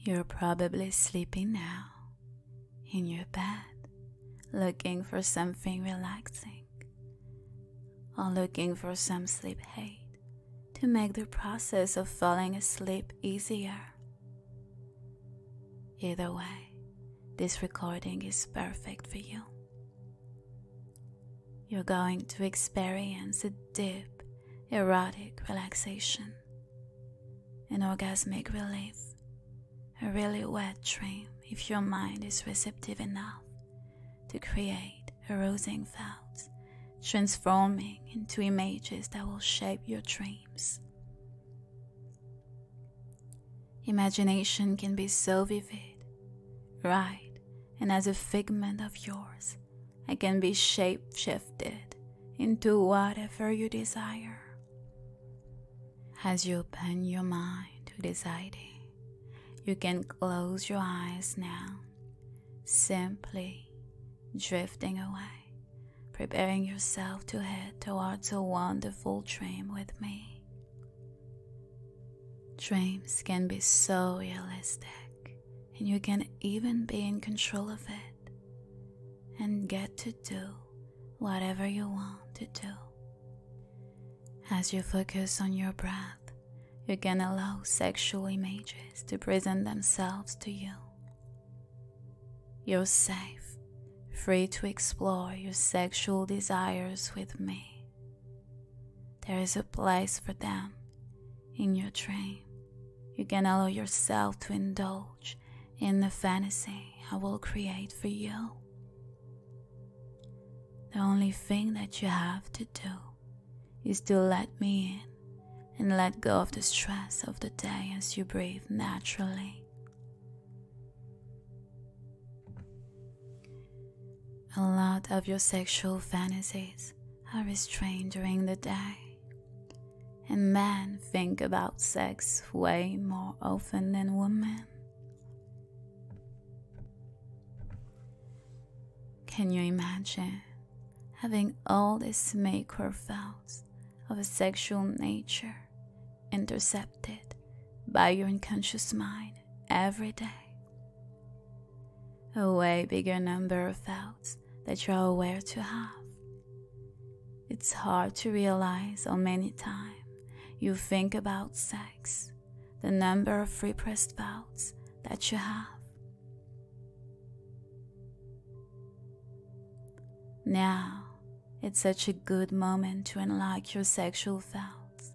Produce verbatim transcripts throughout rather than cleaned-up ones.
You're probably sleeping now in your bed, looking for something relaxing or looking for some sleep aid to make the process of falling asleep easier. Either way, this recording is perfect for you. You're going to experience a deep, erotic relaxation, an orgasmic relief, a really wet dream if your mind is receptive enough to create arousing thoughts, transforming into images that will shape your dreams. Imagination can be so vivid, right, and as a figment of yours, it can be shape-shifted into whatever you desire. As you open your mind to this idea, you can close your eyes now, simply drifting away, preparing yourself to head towards a wonderful dream with me. Dreams can be so realistic, and you can even be in control of it and get to do whatever you want to do. As you focus on your breath, you can allow sexual images to present themselves to you. You're safe, free to explore your sexual desires with me. There is a place for them in your dream. You can allow yourself to indulge in the fantasy I will create for you. The only thing that you have to do is to let me in and let go of the stress of the day as you breathe naturally. A lot of your sexual fantasies are restrained during the day, and men think about sex way more often than women. Can you imagine having all these macro thoughts of a sexual nature intercepted by your unconscious mind every day? A way bigger number of thoughts that you're aware to have. It's hard to realize how many times you think about sex, the number of repressed thoughts that you have. Now, it's such a good moment to unlock your sexual thoughts.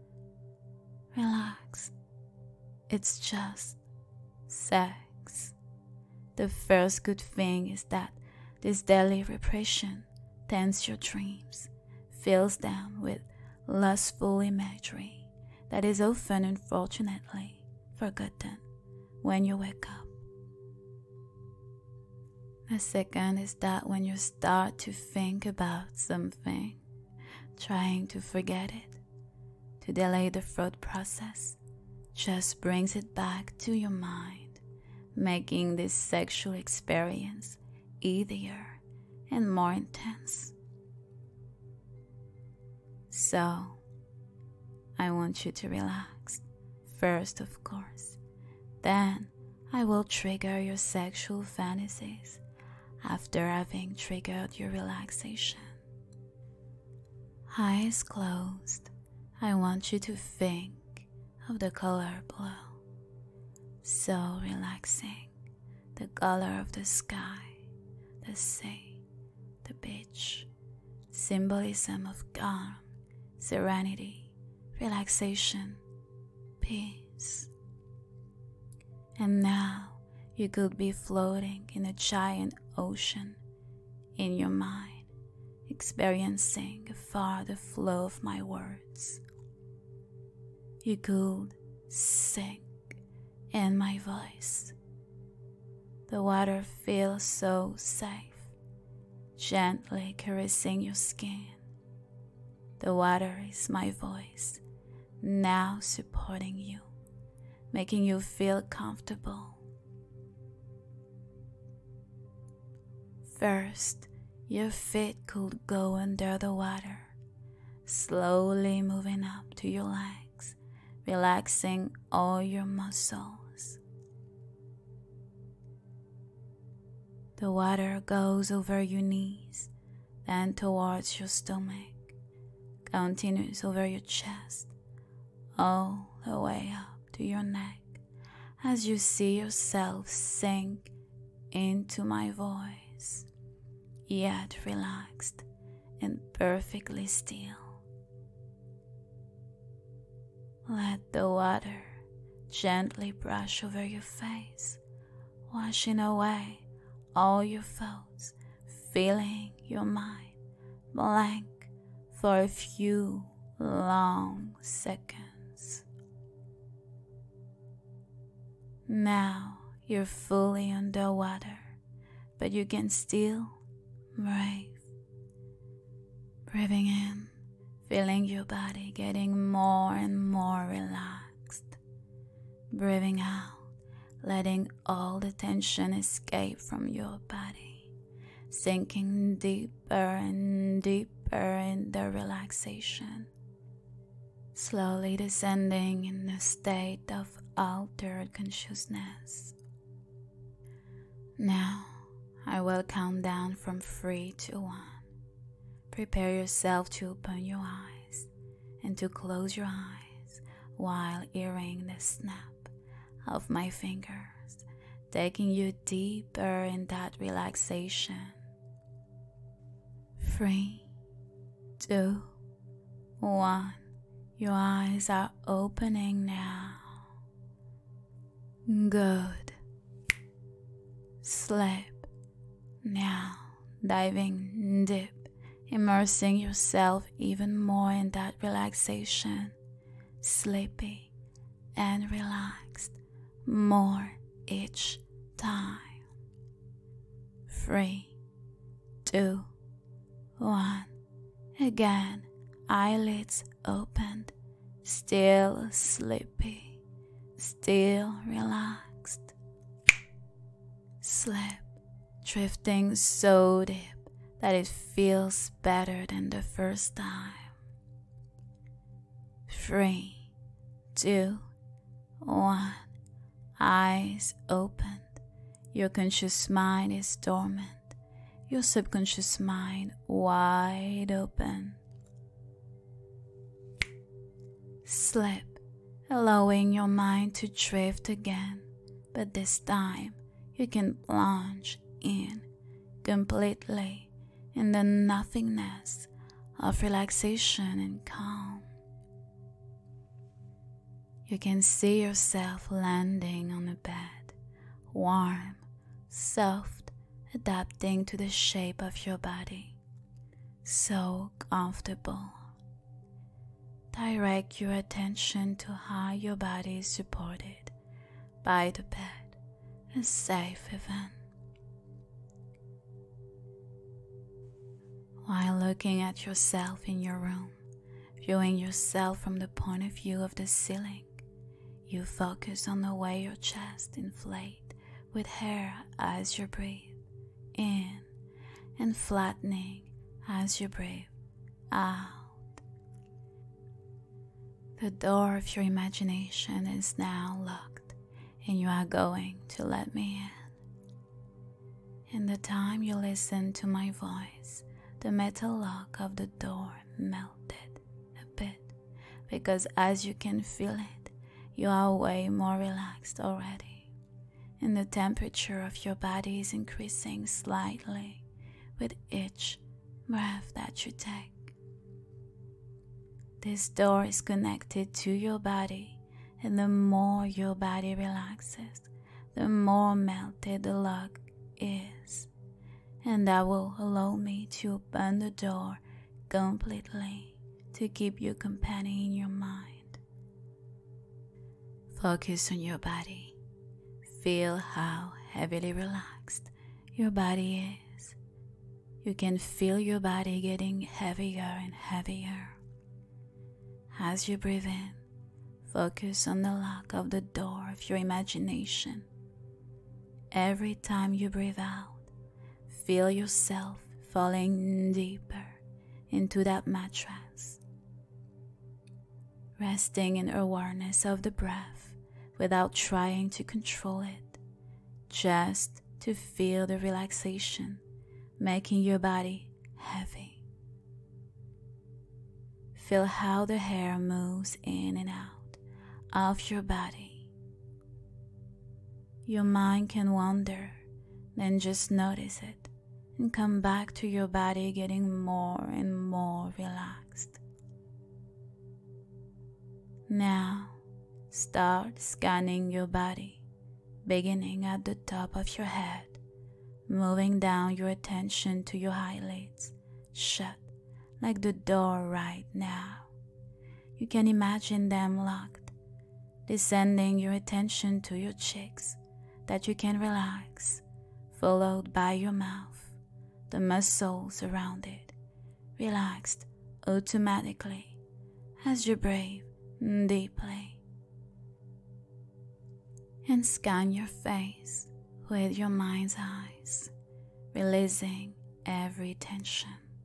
Relax. It's just sex. The first good thing is that this daily repression taints your dreams, fills them with lustful imagery that is often, unfortunately, forgotten when you wake up. The second is that when you start to think about something, trying to forget it, to delay the thought process, just brings it back to your mind, making this sexual experience easier and more intense. So, I want you to relax, first of course. Then, I will trigger your sexual fantasies after having triggered your relaxation. Eyes closed, I want you to think of the color blue. So relaxing, the color of the sky, the sea, the beach, symbolism of calm, serenity, relaxation, peace. And now you could be floating in a giant ocean in your mind, experiencing afar the flow of my words. You could sink in my voice. The water feels so safe, gently caressing your skin. The water is my voice, now supporting you, making you feel comfortable. First, your feet could go under the water, slowly moving up to your legs, relaxing all your muscles. The water goes over your knees, then towards your stomach, continues over your chest, all the way up to your neck as you see yourself sink into my voice, yet relaxed and perfectly still. Let the water gently brush over your face, washing away all your thoughts, filling your mind blank for a few long seconds. Now you're fully underwater, but you can still breathe. Breathing in, feeling your body getting more and more relaxed. Breathing out, letting all the tension escape from your body, sinking deeper and deeper in the relaxation, slowly descending in a state of altered consciousness. Now, I will count down from three to one. Prepare yourself to open your eyes and to close your eyes while hearing the snap of my fingers, taking you deeper in that relaxation. Three, two, one. Your eyes are opening now. Good. Sleep. Now, diving deep, immersing yourself even more in that relaxation, sleepy and relaxed, more each time. Three, two, one. Again, eyelids opened, still sleepy, still relaxed. Sleep, drifting so deep that it feels better than the first time. Three, two, one. Eyes opened. Your conscious mind is dormant. Your subconscious mind wide open. Sleep, allowing your mind to drift again, but this time you can plunge in completely in the nothingness of relaxation and calm. You can see yourself landing on a bed, warm, soft, adapting to the shape of your body. So comfortable. Direct your attention to how your body is supported by the bed, a safe haven. While looking at yourself in your room, viewing yourself from the point of view of the ceiling, you focus on the way your chest inflates with air as you breathe in and flattening as you breathe out. The door of your imagination is now locked and you are going to let me in. In the time you listen to my voice, the metal lock of the door melted a bit because as you can feel it, you are way more relaxed already, and the temperature of your body is increasing slightly with each breath that you take. This door is connected to your body, and the more your body relaxes, the more melted the lock is, and that will allow me to open the door completely to keep you company in your mind. Focus on your body. Feel how heavily relaxed your body is. You can feel your body getting heavier and heavier. As you breathe in, focus on the lock of the door of your imagination. Every time you breathe out, feel yourself falling deeper into that mattress, resting in awareness of the breath without trying to control it, just to feel the relaxation, making your body heavy. Feel how the hair moves in and out of your body. Your mind can wander, then just notice it and come back to your body getting more and more relaxed. Now, start scanning your body, beginning at the top of your head, moving down your attention to your eyelids, shut like the door right now. You can imagine them locked, descending your attention to your cheeks that you can relax, followed by your mouth, the muscles around it, relaxed automatically as you breathe deeply. And scan your face with your mind's eyes, releasing every tension.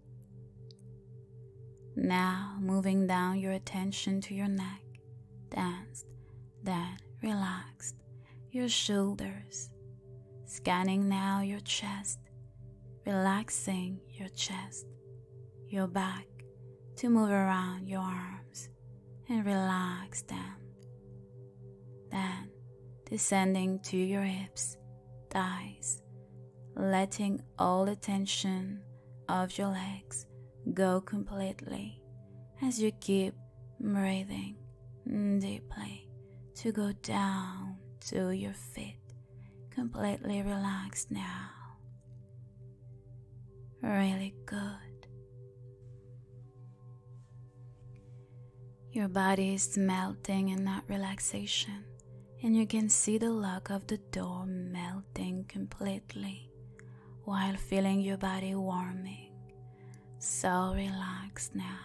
Now moving down your attention to your neck, tensed, then relaxed, your shoulders, scanning now your chest, relaxing your chest, your back to move around your arms and relax them. Then descending to your hips, thighs, letting all the tension of your legs go completely as you keep breathing deeply to go down to your feet, completely relaxed now. Really good. Your body is melting in that relaxation, and you can see the lock of the door melting completely while feeling your body warming. So relaxed now.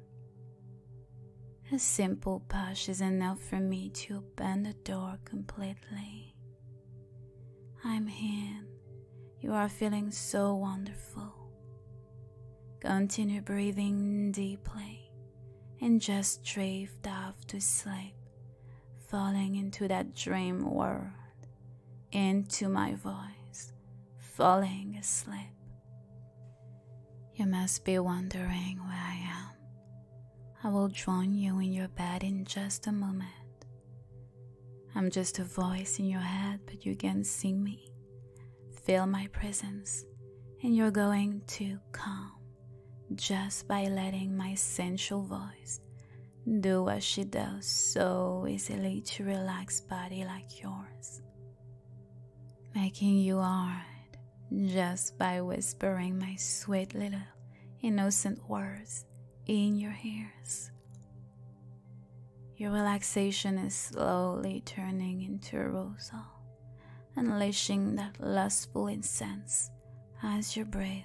A simple push is enough for me to open the door completely. I'm in. You are feeling so wonderful. Continue breathing deeply and just drift off to sleep, falling into that dream world, into my voice, falling asleep. You must be wondering where I am. I will join you in your bed in just a moment. I'm just a voice in your head, but you can see me. Feel my presence, and you're going to calm just by letting my sensual voice do what she does so easily to relax body like yours, making you hard just by whispering my sweet little innocent words in your ears. Your relaxation is slowly turning into arousal, unleashing that lustful incense as you breathe.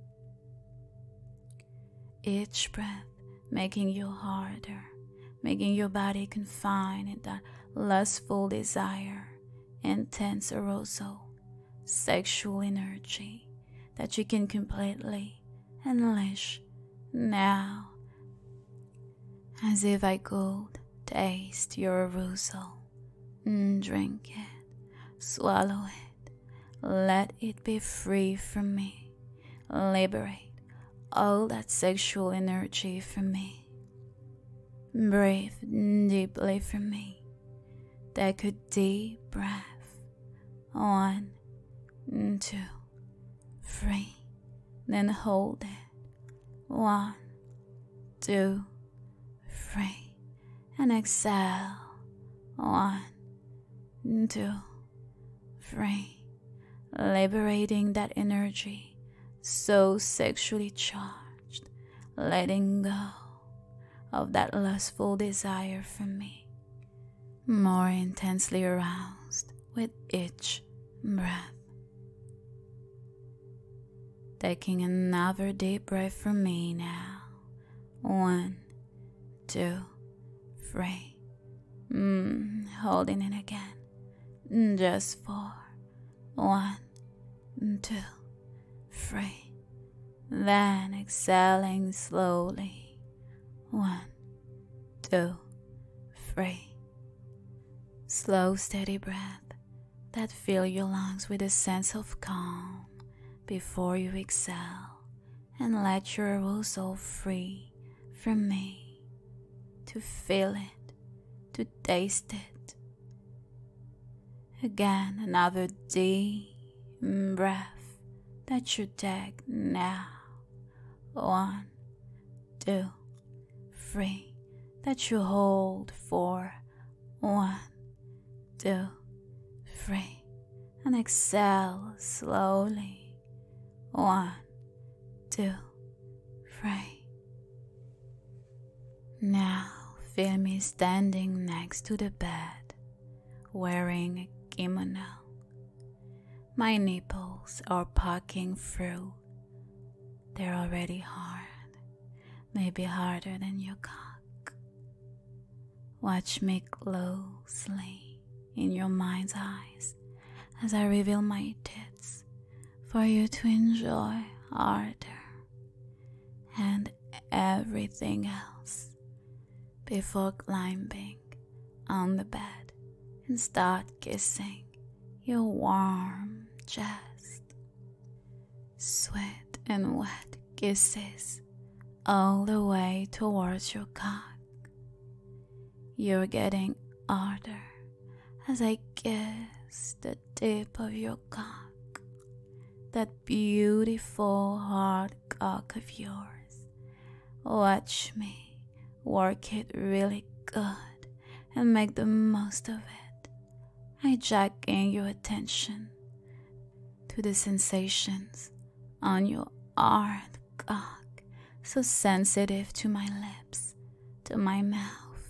Each breath making you harder, making your body confined in that lustful desire, intense arousal, sexual energy that you can completely unleash now, as if I could taste your arousal. Drink it, swallow it, let it be free from me, liberate all that sexual energy from me. Breathe deeply from me. Take a deep breath. One, two, three. Then hold it. One, two, three. And exhale. One, two, three. Liberating that energy so sexually charged, letting go of that lustful desire from me, more intensely aroused with each breath. Taking another deep breath from me now. One, two, three. Mm, holding it again. Just four. One, two, three. Then exhaling slowly. One, two, three. Slow, steady breath that fill your lungs with a sense of calm before you exhale and let your arousal free from me to feel it, to taste it. Again, another deep breath that you take now. One, two, three, that you hold for one, two, three, and exhale slowly. One, two, three. Now feel me standing next to the bed, wearing a kimono. My nipples are poking through. They're already hard, maybe harder than your cock. Watch me closely in your mind's eyes as I reveal my tits for you to enjoy harder and everything else before climbing on the bed and start kissing your warm chest. Sweet and wet kisses all the way towards your cock. You're getting harder as I kiss the tip of your cock, that beautiful hard cock of yours. Watch me work it really good and make the most of it, hijacking your attention to the sensations on your hard cock, so sensitive to my lips, to my mouth.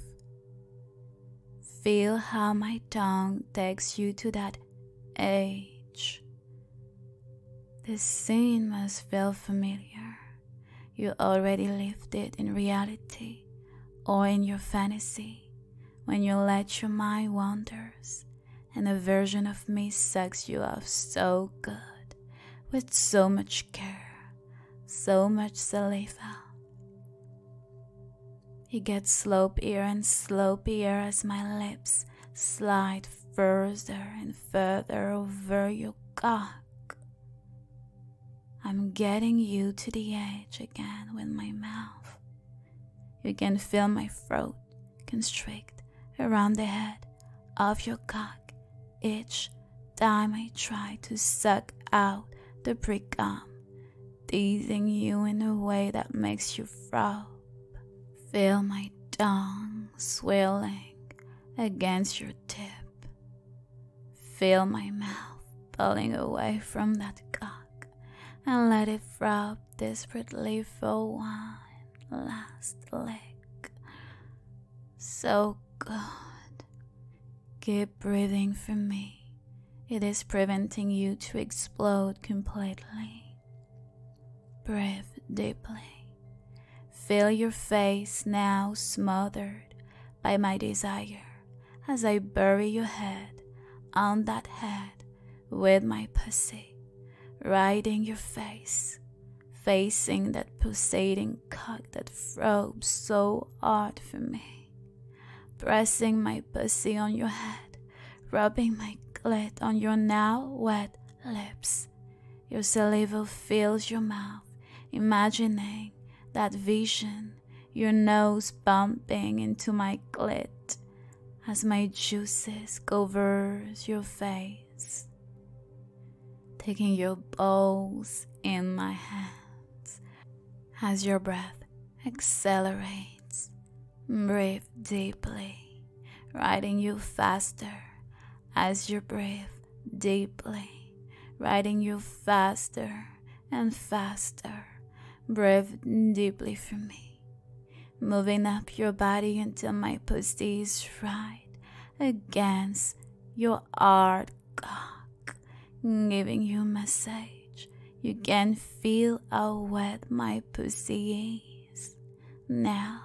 Feel how my tongue takes you to that age. This scene must feel familiar. You already lived it in reality or in your fantasy when you let your mind wanders and a version of me sucks you off so good, with so much care, so much saliva. It gets slopier and slopier as my lips slide further and further over your cock. I'm getting you to the edge again with my mouth. You can feel my throat constrict around the head of your cock each time I try to suck out the pre-cum, teasing you in a way that makes you throb. Feel my tongue swelling against your tip. Feel my mouth pulling away from that cock and let it throb desperately for one last lick. So good. Keep breathing for me. It is preventing you to explode completely. Breathe deeply. Feel your face now smothered by my desire as I bury your head on that head with my pussy, riding your face, facing that pulsating cock that throbs so hard for me, pressing my pussy on your head, rubbing my clit on your now wet lips. Your saliva fills your mouth, imagining that vision, your nose bumping into my clit as my juices covers your face, taking your balls in my hands as your breath accelerates. Breathe deeply, riding you faster as you breathe deeply, riding you faster and faster. Breathe deeply for me, moving up your body until my pussy is right against your hard cock, giving you a massage. You can feel how wet my pussy is now.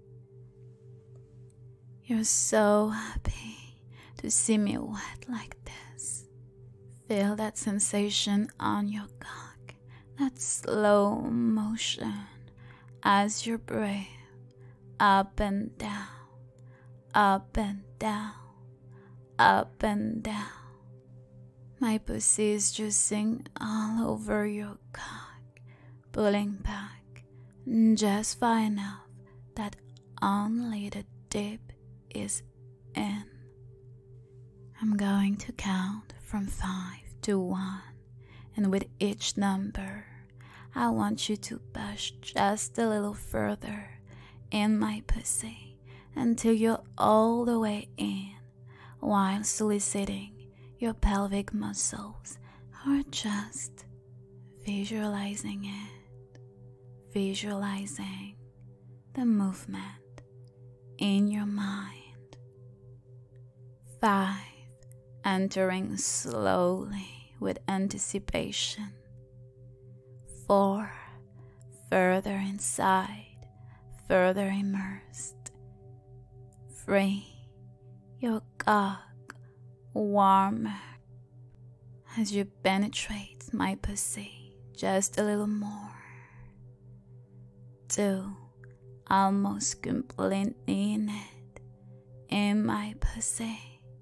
You're so happy to see me wet like this. Feel that sensation on your cock, that slow motion as you breathe up and down, up and down, up and down. My pussy is juicing all over your cock, pulling back just far enough that only the dip is in. I'm going to count from five to one, and with each number, I want you to push just a little further in my pussy until you're all the way in, while soliciting your pelvic muscles or just visualizing it, visualizing the movement in your mind. Five, entering slowly with anticipation. Four, further inside, further immersed. Three, your cock warmer as you penetrate my pussy just a little more. Two, almost completely in it, in my pussy.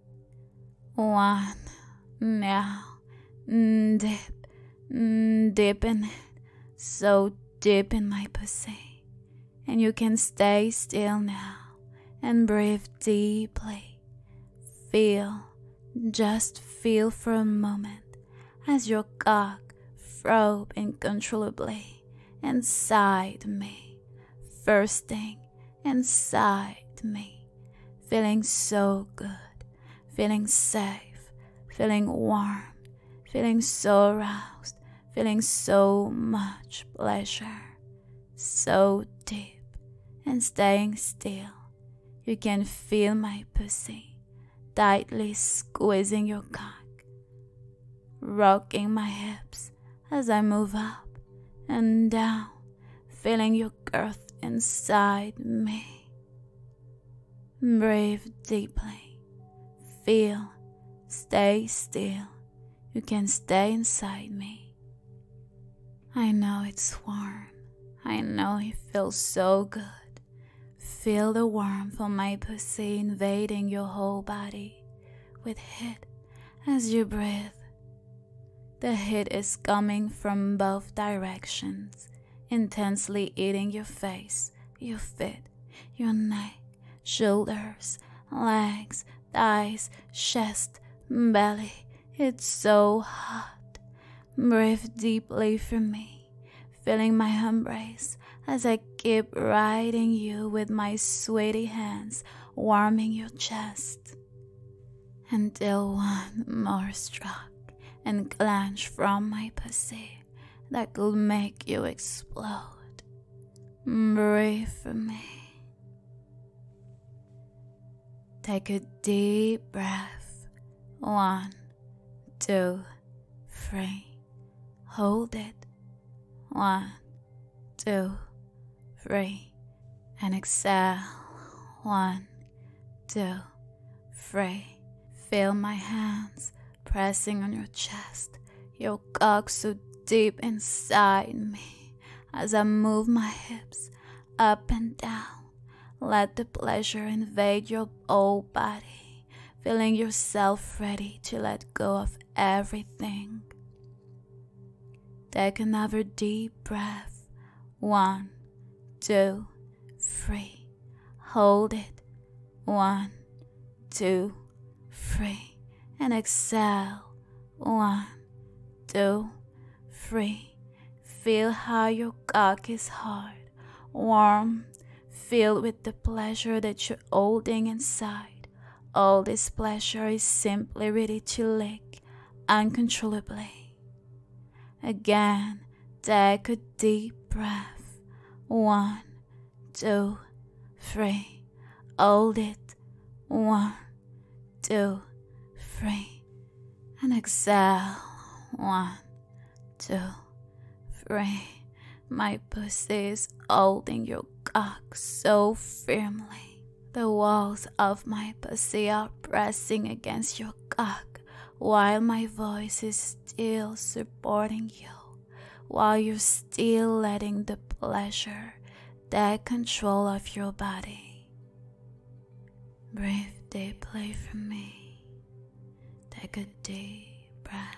One, now, dip, dip in it, so deep in my pussy, and you can stay still now and breathe deeply. Feel, just feel for a moment as your cock throb uncontrollably inside me, thirsting inside me, feeling so good, feeling safe, feeling warm, feeling so aroused, feeling so much pleasure, so deep, and staying still. You can feel my pussy tightly squeezing your cock, rocking my hips as I move up and down, feeling your girth inside me. Breathe deeply, feel, stay still. You can stay inside me. I know it's warm. I know it feels so good. Feel the warmth of my pussy invading your whole body with heat as you breathe. The heat is coming from both directions, intensely eating your face, your feet, your neck, shoulders, legs, thighs, chest, belly. It's so hot. Breathe deeply for me, feeling my embrace as I keep riding you with my sweaty hands, warming your chest, until one more stroke and clench from my pussy that could make you explode. Breathe for me. Take a deep breath. One, two, three. Hold it. One, two, three. And exhale. One, two, three. Feel my hands pressing on your chest, your cock so deep inside me as I move my hips up and down. Let the pleasure invade your whole body, feeling yourself ready to let go of everything. Take another deep breath. One, two, three. Hold it. One, two, three. And exhale. One, two, three. Feel how your cock is hard, warm, filled with the pleasure that you're holding inside. All this pleasure is simply ready to lick uncontrollably. Again, take a deep breath. One, two, three. Hold it. One, two, three. And exhale. One, two, three. My pussy is holding your cock so firmly. The walls of my pussy are pressing against your cock, while my voice is still supporting you, while you're still letting the pleasure take control of your body. Breathe deeply for me. Take a deep breath.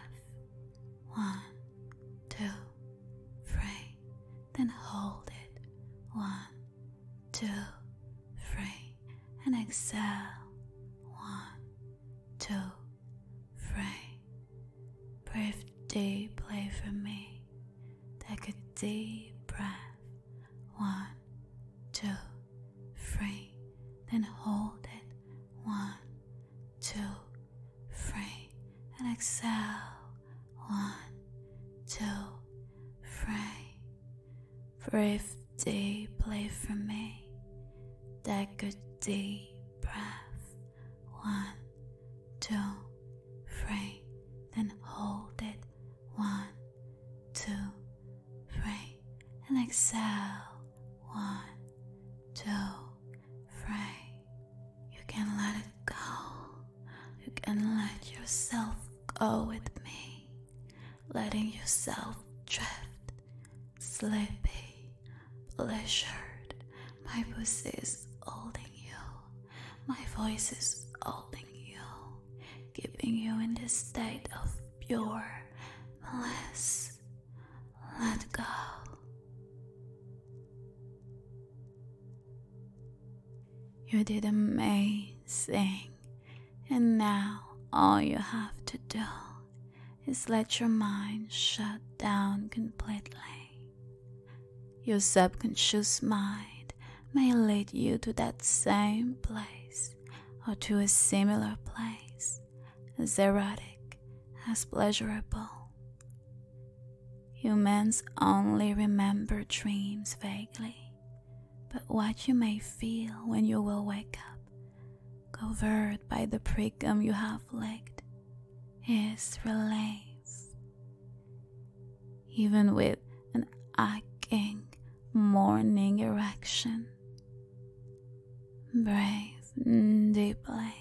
exhale. One, two, three. Breathe deeply for me. Take a deep breath. One, two, three. Then hold it. One, two, three. And exhale. One, two, three. You can let it go. You can let yourself go with me. Letting yourself drift. Sleepy. Pleasured. My pussy is holding you. My voice is holding you. Keeping you in this state of pure bliss. Let go. You did amazing. And now all you have to do is let your mind shut down completely. Your subconscious mind may lead you to that same place or to a similar place, as erotic as pleasurable. Humans only remember dreams vaguely, but what you may feel when you will wake up, covered by the pregum you have licked, is relief. Even with an aching morning erection, breathe deeply.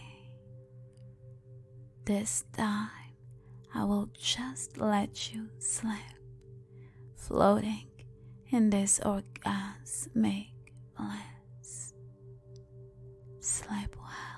This time, I will just let you sleep, floating in this orgasmic bliss. Sleep well.